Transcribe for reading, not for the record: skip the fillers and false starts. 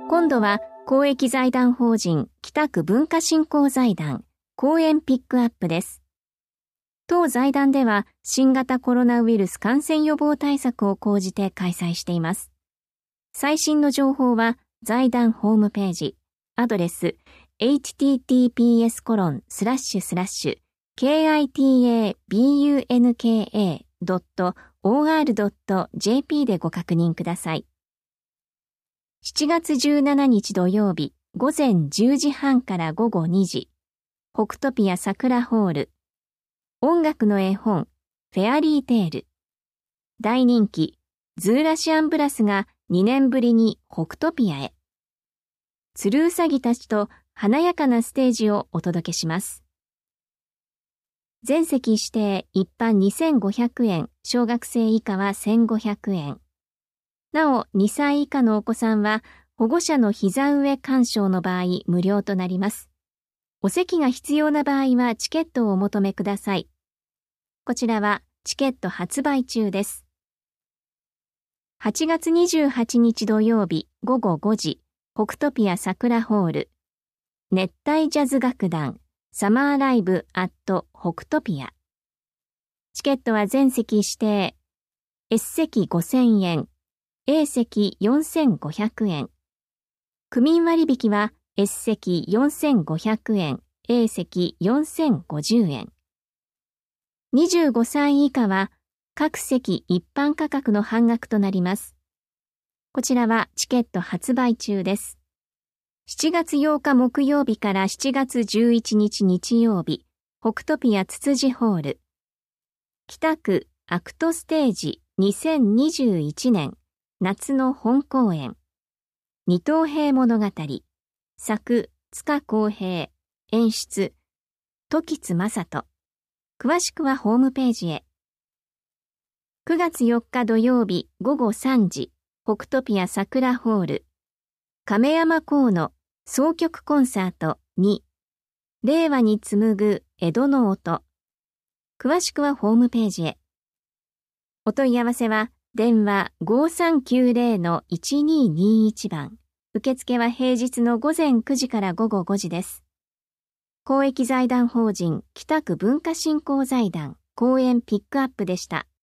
今度は公益財団法人北区文化振興財団講演ピックアップです。当財団では新型コロナウイルス感染予防対策を講じて開催しています。最新の情報は財団ホームページ、アドレス https://kitabunka.or.jp でご確認ください。7月17日土曜日午前10時半から午後2時、北トピア桜ホール、音楽の絵本、フェアリーテール。大人気、ズーラシアンブラスが2年ぶりに北トピアへ。つるうさぎたちと華やかなステージをお届けします。全席指定一般2500円、小学生以下は1500円。なお、2歳以下のお子さんは保護者の膝上鑑賞の場合無料となります。お席が必要な場合はチケットをお求めください。こちらはチケット発売中です。8月28日土曜日午後5時、北トピア桜ホール、熱帯ジャズ楽団サマーライブアット北トピア。チケットは全席指定、S 席5000円、A 席4500円。区民割引はS 席4500円、A 席4050円。25歳以下は各席一般価格の半額となります。こちらはチケット発売中です。7月8日木曜日から7月11日日曜日、北トピアつつじホール。北区アクトステージ2021年夏の本公演。二等兵物語。作、塚公平。演出、時津正人。詳しくはホームページへ。9月4日土曜日午後3時、北トピア桜ホール。亀山甲の総曲コンサート2。令和に紡ぐ江戸の音。詳しくはホームページへ。お問い合わせは電話 5390-1221 番。受付は平日の午前9時から午後5時です。公益財団法人北区文化振興財団講演ピックアップでした。